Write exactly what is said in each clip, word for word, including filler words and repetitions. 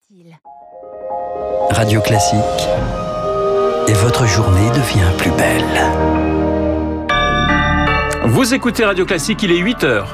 Radio Classique. Et votre journée devient plus belle. Vous écoutez Radio Classique, il est huit heures.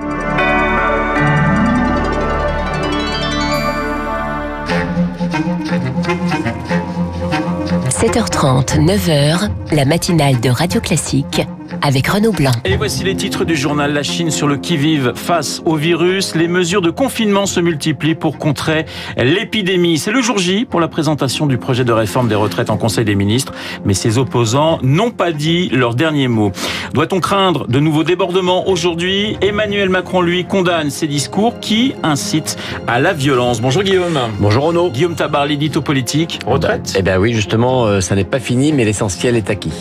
sept heures trente, neuf heures, la matinale de Radio Classique avec Renaud Blanc. Et voici les titres du journal. La Chine sur le qui-vive face au virus. Les mesures de confinement se multiplient pour contrer l'épidémie. C'est le jour J pour la présentation du projet de réforme des retraites en Conseil des ministres. Mais ses opposants n'ont pas dit leur dernier mot. Doit-on craindre de nouveaux débordements aujourd'hui ? Emmanuel Macron, lui, condamne ces discours qui incitent à la violence. Bonjour Guillaume. Bonjour Renaud. Guillaume Tabar, l'édito politique. Retraite ? Eh bien oui, justement, euh, ça n'est pas fini, mais l'essentiel est acquis.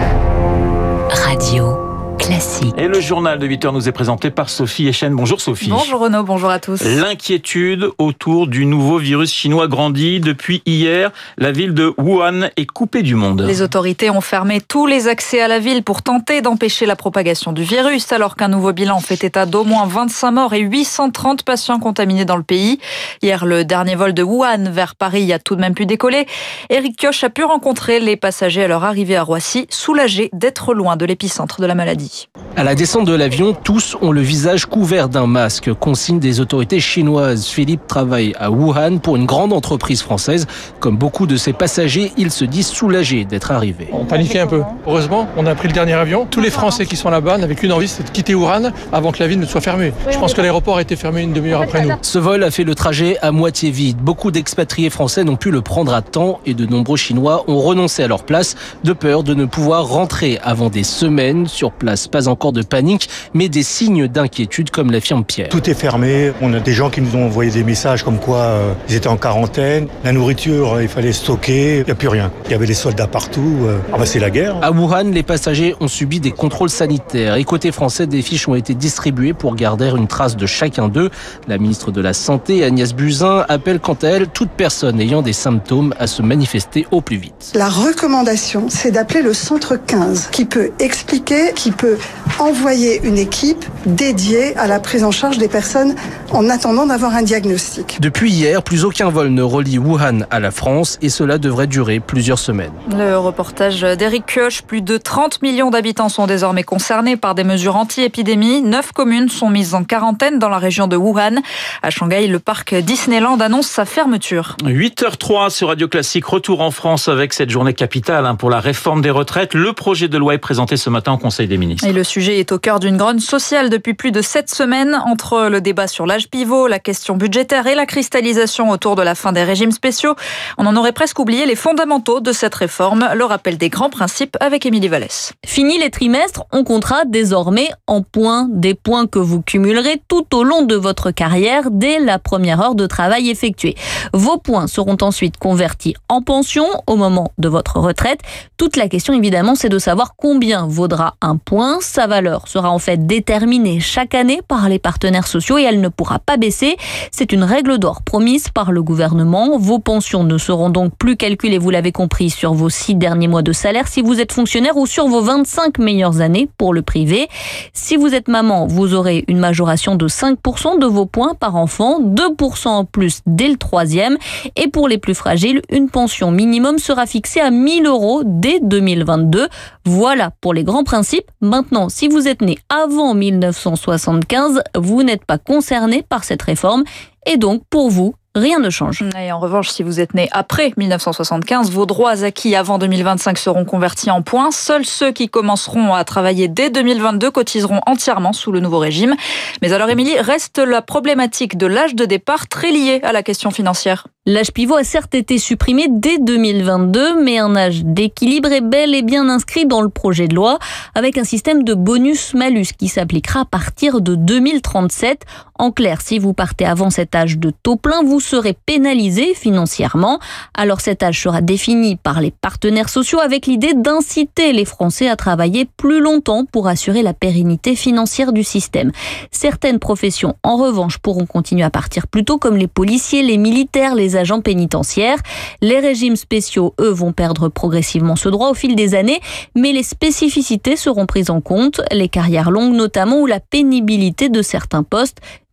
Radio Classique. Et le journal de huit heures nous est présenté par Sophie Echen. Bonjour Sophie. Bonjour Renaud, bonjour à tous. L'inquiétude autour du nouveau virus chinois grandit. Depuis hier, la ville de Wuhan est coupée du monde. Les autorités ont fermé tous les accès à la ville pour tenter d'empêcher la propagation du virus, alors qu'un nouveau bilan fait état d'au moins vingt-cinq morts et huit cent trente patients contaminés dans le pays. Hier, le dernier vol de Wuhan vers Paris a tout de même pu décoller. Éric Kioch a pu rencontrer les passagers à leur arrivée à Roissy, soulagés d'être loin de l'épicentre de la maladie. À la descente de l'avion, tous ont le visage couvert d'un masque, consigne des autorités chinoises. Philippe travaille à Wuhan pour une grande entreprise française. Comme beaucoup de ses passagers, il se dit soulagé d'être arrivé. On paniquait un peu. Heureusement, on a pris le dernier avion. Tous les Français qui sont là-bas n'avaient qu'une envie, c'est de quitter Wuhan avant que la ville ne soit fermée. Je pense que l'aéroport a été fermé une demi-heure après nous. Ce vol a fait le trajet à moitié vide. Beaucoup d'expatriés français n'ont pu le prendre à temps et de nombreux Chinois ont renoncé à leur place de peur de ne pouvoir rentrer avant des semaines sur place. Pas encore de panique, mais des signes d'inquiétude, comme l'affirme Pierre. Tout est fermé. On a des gens qui nous ont envoyé des messages comme quoi euh, ils étaient en quarantaine. La nourriture, euh, il fallait stocker. Il n'y a plus rien. Il y avait des soldats partout. Euh, ah bah c'est la guerre. À Wuhan, les passagers ont subi des contrôles sanitaires. Et côté français, des fiches ont été distribuées pour garder une trace de chacun d'eux. La ministre de la Santé, Agnès Buzyn, appelle quant à elle toute personne ayant des symptômes à se manifester au plus vite. La recommandation, c'est d'appeler le centre quinze, qui peut expliquer, qui peut envoyer une équipe dédiée à la prise en charge des personnes en attendant d'avoir un diagnostic. Depuis hier, plus aucun vol ne relie Wuhan à la France et cela devrait durer plusieurs semaines. Le reportage d'Éric Kioch, plus de trente millions d'habitants sont désormais concernés par des mesures anti-épidémie. Neuf communes sont mises en quarantaine dans la région de Wuhan. À Shanghai, le parc Disneyland annonce sa fermeture. huit heures zéro sur Radio Classique, retour en France avec cette journée capitale hein, pour la réforme des retraites. Le projet de loi est présenté ce matin au Conseil des ministres. Et le sujet est au cœur d'une grogne sociale depuis plus de sept semaines, entre le débat sur l'âge pivot, la question budgétaire et la cristallisation autour de la fin des régimes spéciaux. On en aurait presque oublié les fondamentaux de cette réforme, le rappel des grands principes avec Émilie Vallès. Fini les trimestres, on comptera désormais en points, des points que vous cumulerez tout au long de votre carrière dès la première heure de travail effectuée. Vos points seront ensuite convertis en pension au moment de votre retraite. Toute la question évidemment, c'est de savoir combien vaudra un point. Sa valeur sera en fait déterminée chaque année par les partenaires sociaux et elle ne pourra pas baisser. C'est une règle d'or promise par le gouvernement. Vos pensions ne seront donc plus calculées, vous l'avez compris, sur vos six derniers mois de salaire si vous êtes fonctionnaire ou sur vos vingt-cinq meilleures années pour le privé. Si vous êtes maman, vous aurez une majoration de cinq pour cent de vos points par enfant, deux pour cent en plus dès le troisième. Et pour les plus fragiles, une pension minimum sera fixée à mille euros dès deux mille vingt-deux. Voilà pour les grands principes. Maintenant, si vous êtes né avant mille neuf cent soixante-quinze, vous n'êtes pas concerné par cette réforme et donc pour vous, rien ne change. Et en revanche, si vous êtes né après mille neuf cent soixante-quinze, vos droits acquis avant deux mille vingt-cinq seront convertis en points. Seuls ceux qui commenceront à travailler dès deux mille vingt-deux cotiseront entièrement sous le nouveau régime. Mais alors, Émilie, reste la problématique de l'âge de départ très liée à la question financière. L'âge pivot a certes été supprimé dès deux mille vingt-deux, mais un âge d'équilibre est bel et bien inscrit dans le projet de loi, avec un système de bonus-malus qui s'appliquera à partir de deux mille trente-sept. En clair, si vous partez avant cet âge de taux plein, vous serez pénalisé financièrement. Alors cet âge sera défini par les partenaires sociaux avec l'idée d'inciter les Français à travailler plus longtemps pour assurer la pérennité financière du système. Certaines professions, en revanche, pourront continuer à partir plus tôt, comme les policiers, les militaires, les agents pénitentiaires. Les régimes spéciaux, eux, vont perdre progressivement ce droit au fil des années, mais les spécificités seront prises en compte, les carrières longues notamment ou la pénibilité de certains postes.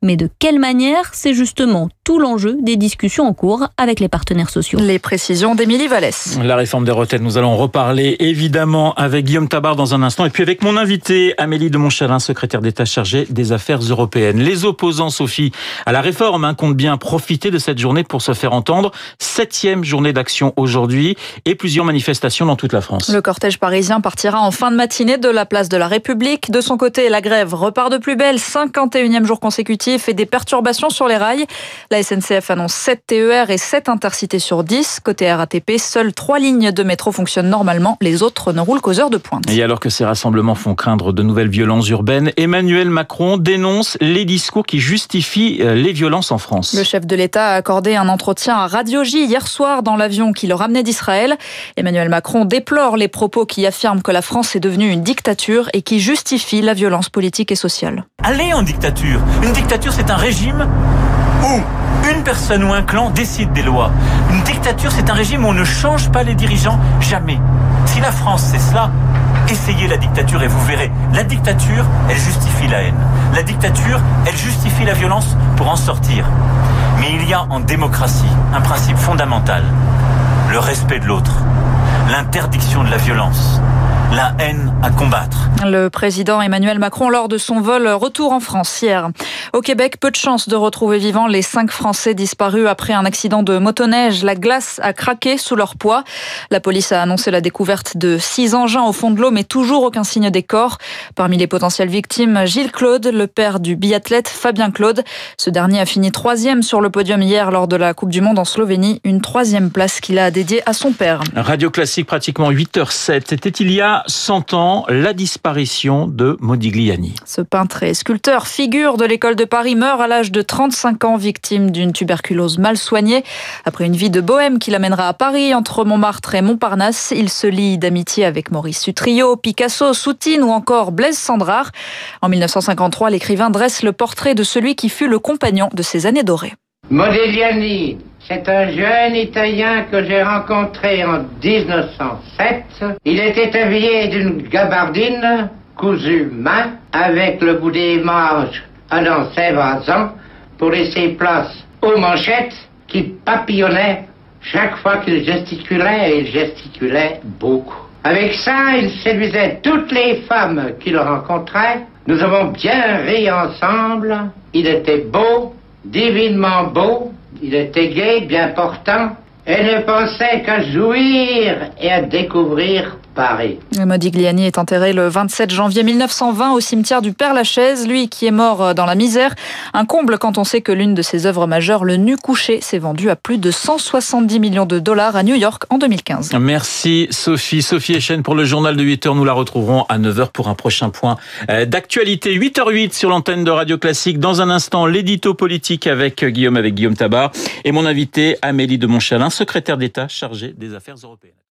Mais de quelle manière? C'est justement tout l'enjeu des discussions en cours avec les partenaires sociaux. Les précisions d'Émilie Vallès. La réforme des retraites, nous allons en reparler évidemment avec Guillaume Tabar dans un instant et puis avec mon invité Amélie de Montchalin, secrétaire d'État chargée des affaires européennes. Les opposants, Sophie, à la réforme hein, comptent bien profiter de cette journée pour se faire entendre. Septième journée d'action aujourd'hui et plusieurs manifestations dans toute la France. Le cortège parisien partira en fin de matinée de la place de la République. De son côté, la grève repart de plus belle, cinquante et unième jour consécutif et des perturbations sur les rails. La S N C F annonce sept T E R et sept intercités sur dix. Côté R A T P, seules trois lignes de métro fonctionnent normalement. Les autres ne roulent qu'aux heures de pointe. Et alors que ces rassemblements font craindre de nouvelles violences urbaines, Emmanuel Macron dénonce les discours qui justifient les violences en France. Le chef de l'État a accordé un entretien à Radio J hier soir dans l'avion qui le ramenait d'Israël. Emmanuel Macron déplore les propos qui affirment que la France est devenue une dictature et qui justifient la violence politique et sociale. Allez en dictature. Une dictature, c'est un régime où une personne ou un clan décide des lois. Une dictature, c'est un régime où on ne change pas les dirigeants, jamais. Si la France, c'est cela, essayez la dictature et vous verrez. La dictature, elle justifie la haine. La dictature, elle justifie la violence pour en sortir. Mais il y a en démocratie un principe fondamental. Le respect de l'autre. L'interdiction de la violence. La haine à combattre. Le président Emmanuel Macron lors de son vol retour en France hier. Au Québec, peu de chance de retrouver vivants les cinq Français disparus après un accident de motoneige. La glace a craqué sous leur poids. La police a annoncé la découverte de six engins au fond de l'eau, mais toujours aucun signe des corps. Parmi les potentielles victimes, Gilles Claude, le père du biathlète Fabien Claude. Ce dernier a fini troisième sur le podium hier lors de la Coupe du Monde en Slovénie. Une troisième place qu'il a dédiée à son père. Radio Classique, pratiquement huit heures sept. C'était il y a cent ans, la disparition de Modigliani. Ce peintre et sculpteur, figure de l'école de Paris, meurt à l'âge de trente-cinq ans, victime d'une tuberculose mal soignée. Après une vie de bohème qui l'amènera à Paris, entre Montmartre et Montparnasse, il se lie d'amitié avec Maurice Sutrio, Picasso, Soutine ou encore Blaise Sandrard. En mille neuf cent cinquante-trois, l'écrivain dresse le portrait de celui qui fut le compagnon de ses années dorées. Modigliani, c'est un jeune Italien que j'ai rencontré en dix-neuf cent sept. Il était habillé d'une gabardine cousue main avec le bout des manches allant s'évasant pour laisser place aux manchettes qui papillonnaient chaque fois qu'il gesticulait, et il gesticulait beaucoup. Avec ça, il séduisait toutes les femmes qu'il rencontrait. Nous avons bien ri ensemble. Il était beau, divinement beau. Il était gai, bien portant, et ne pensait qu'à jouir et à découvrir Paris. Modigliani est enterré le vingt-sept janvier mille neuf cent vingt au cimetière du Père-Lachaise, lui qui est mort dans la misère. Un comble quand on sait que l'une de ses œuvres majeures, Le Nu couché, s'est vendue à plus de cent soixante-dix millions de dollars à New York en deux mille quinze. Merci Sophie. Sophie Echen pour le journal de huit heures. Nous la retrouverons à neuf heures pour un prochain point d'actualité. huit heures huit sur l'antenne de Radio Classique. Dans un instant, l'édito politique avec Guillaume, avec Guillaume Tabar et mon invité Amélie de Montchalin, secrétaire d'État chargée des affaires européennes.